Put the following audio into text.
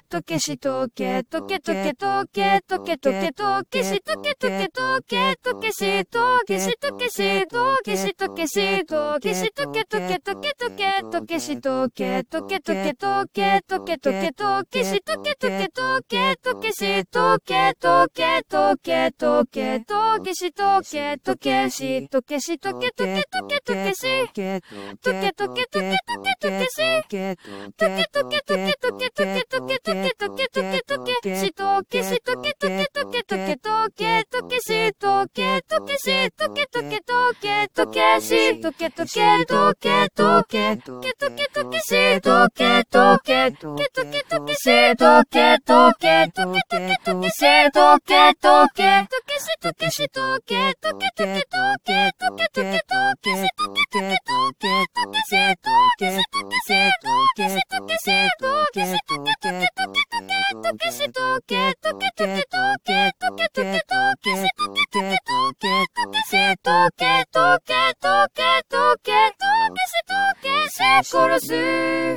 とけしとけとけとけとけとけとけとけしとけとけとけとけしとけしとけしとけしとけしとけしとけとけとけとけとけしとけとけとけとけとけとけとけしとけとけとけとけしとけとけとけとけとけしとけとけしとけしとけとけとけとけしとけとけとけとけとけしとけとけとけとけとけとけとけとけとけとけしとけしとけとけとけとけとけとけしとけとけしとけとけとけとけしとけとけとけとけとけとけとけしとけとけとけとけとけしとけとけとけとけとけしとけとけとけしとけしとけとけとけとけとけとけとけしとけとけとけとけとけしとけしとけしとけしとけしとけしとけとけとけとけしとけとけとけとけとけとけとけしとけとけとけとけしとけとけとけとけとけとけしとけし殺す